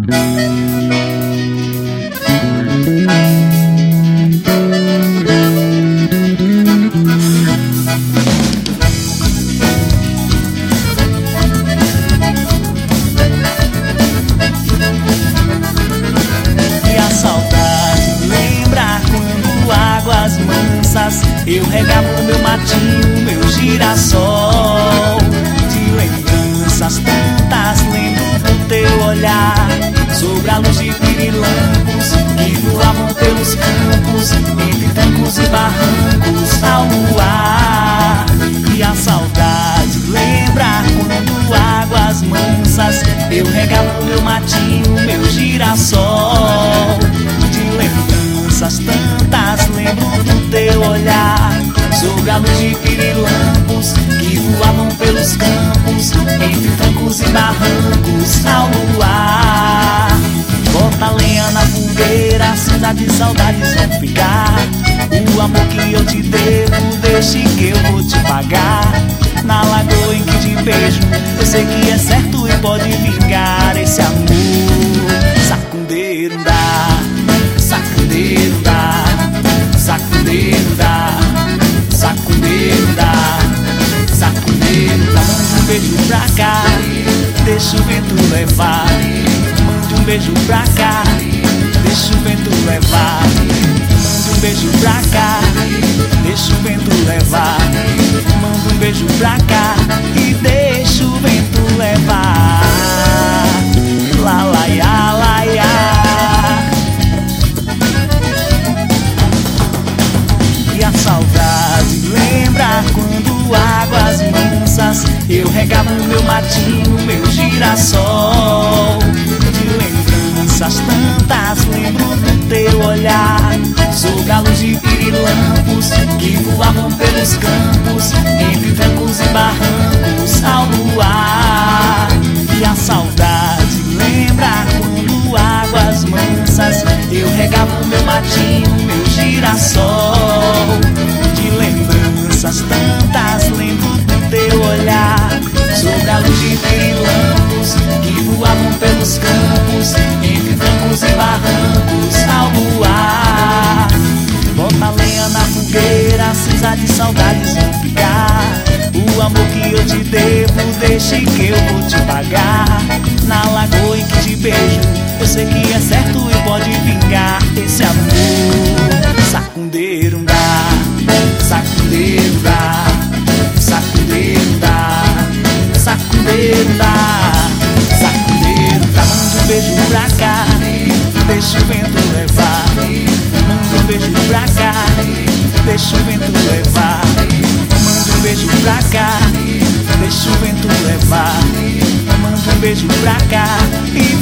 Eu regava o meu matinho, meu girassol. De lembranças tantas, lembro do teu olhar, sobre a luz de pirilampos que voavam pelos campos, entre trancos e barrancos, ao luar. E a saudade lembra quando águas mansas eu regava o meu matinho, meu girassol. De lembranças tantas, lembro do teu olhar, sobre a luz de pirilampos que voavam pelos campos, entre trancos e barrancos, ao luar. Bota lenha na fogueira, cinza de saudades vão ficar. O amor que eu te devo, deixe que eu vou te pagar. Na lagoa em que te beijo, eu sei que é certo e pode vingar esse amor. Sacundeiro dá, sacundeiro dá, sacundeiro dá, sacundeiro dá, sacundeiro dá. Mande um beijo pra cá, deixa o vento levar. Mande um beijo pra cá, deixa o vento levar. Mande um beijo pra cá, deixa o vento levar. Manda um beijo pra cá e deixa o vento levar. Lá, lá, ia, lá, ia. E a saudade lembra quando águas mansas eu regava o meu matinho, meu girassol. De lembranças tantas, lembro do teu olhar, sob a luz de pirilampos que voavam pelos campos, entre trancos e barrancos, ao luar. E a saudade lembra quando águas mansas eu regava o meu matinho, meu girassol. De lembranças tantas, lembro do teu olhar, sob a luz de pirilampos que voavam pelos campos, entre trancos e barrancos, ao luar. Bota lenha na fogueira, cinza de saudades vão ficar. O amor que eu te devo, deixe que eu vou te pagar. Na lagoa em que te beijo, eu sei que é certo e pode vingar esse amor. Sacundeiro dá, sacundeiro dá, sacundeiro dá, sacundeiro dá, sacundeiro dá. Manda um beijo pra cá, deixa o vento levar. Manda um beijo pra cá, deixa o vento levar. Manda um beijo pra cá, deixa o vento levar. Manda um beijo pra cá e